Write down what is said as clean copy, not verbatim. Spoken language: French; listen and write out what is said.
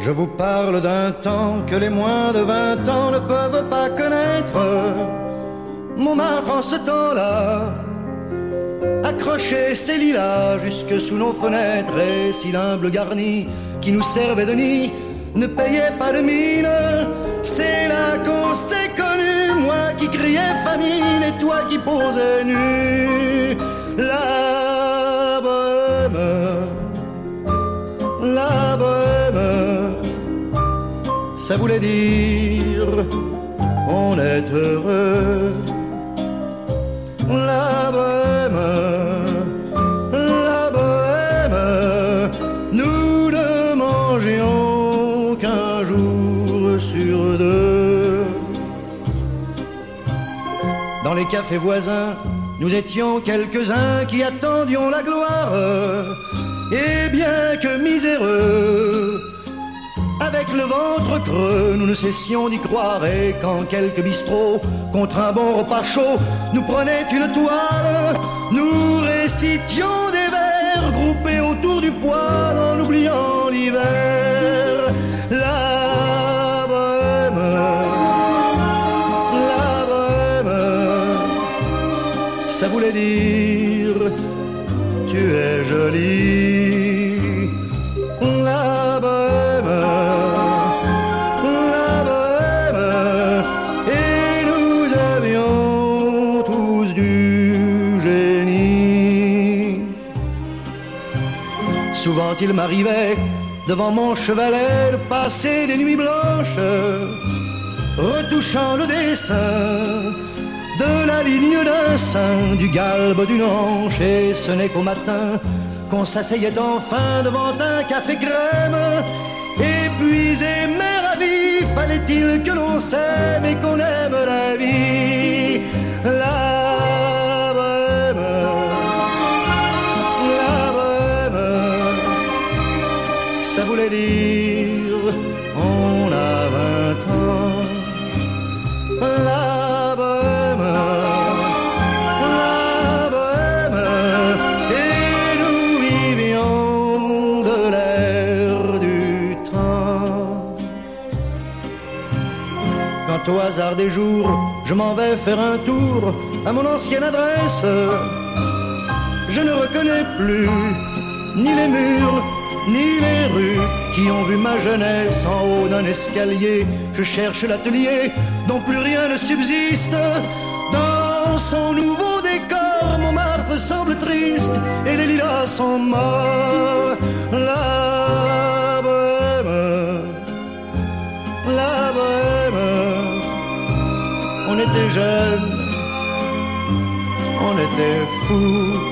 Je vous parle d'un temps que les moins de 20 ans ne peuvent pas connaître. Montmartre en ce temps-là accrochait ses lilas jusque sous nos fenêtres, et si l'humble garni qui nous servait de nid ne payait pas de mine, c'est là qu'on s'est connus, moi qui criais famine et toi qui posais nu. La bohème, ça voulait dire on est heureux. La bohème, nous ne mangions qu'un jour sur deux. Dans les cafés voisins, nous étions quelques-uns qui attendions la gloire. Et bien que miséreux, avec le ventre creux, nous ne cessions d'y croire. Et quand quelques bistrots, contre un bon repas chaud, nous prenaient une toile, nous récitions des vers groupés autour du poêle en oubliant l'hiver. La bohème, ça voulait dire tu es jolie. La bohème, et nous avions tous du génie. Souvent il m'arrivait devant mon chevalet de passer des nuits blanches, retouchant le dessin de la ligne d'un sein, du galbe d'une hanche. Et ce n'est qu'au matin qu'on s'asseyait enfin devant un café crème. Épuisé mais ravi, fallait-il que l'on s'aime et qu'on aime la vie. La bohème, ça voulait dire on a 20 ans. La bohème, et nous vivions de l'air du temps. Quand au hasard des jours, je m'en vais faire un tour à mon ancienne adresse, je ne reconnais plus ni les murs, ni les rues qui ont vu ma jeunesse en haut d'un escalier. Je cherche l'atelier dont plus rien ne subsiste. Dans son nouveau décor, Montmartre semble triste et les lilas sont morts. La bohème, on était jeunes, on était fous.